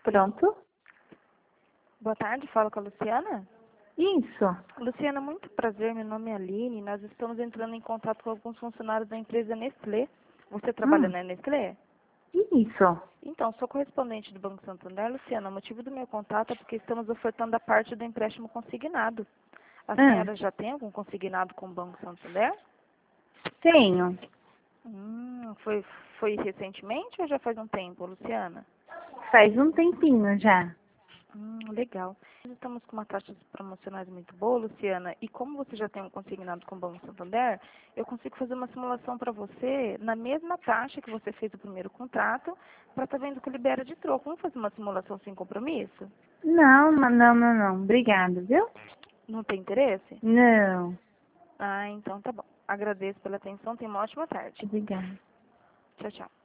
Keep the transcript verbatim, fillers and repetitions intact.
Pronto? Boa tarde, falo com a Luciana. Isso. Luciana, muito prazer, meu nome é Aline. Nós estamos entrando em contato com alguns funcionários da empresa Nestlé. Você trabalha Hum. na Nestlé? Isso. Então, sou correspondente do Banco Santander. Luciana, o motivo do meu contato é porque estamos ofertando a parte do empréstimo consignado. A Ah, senhora já tem algum consignado com o Banco Santander? tenho. Hum, foi, foi recentemente ou já faz um tempo, Luciana? Faz um tempinho já. Hum, legal. Nós estamos com uma taxa promocionais muito boa, Luciana, e como você já tem um consignado com o Banco Santander, eu consigo fazer uma simulação para você na mesma taxa que você fez o primeiro contrato, para estar vendo que libera de troco. Vamos fazer uma simulação sem compromisso? Não, ma- não, não, não. Obrigada, viu? Não tem interesse? Não. Ah, então tá bom. Agradeço pela atenção, tenha uma ótima tarde. Obrigada. Tchau, tchau.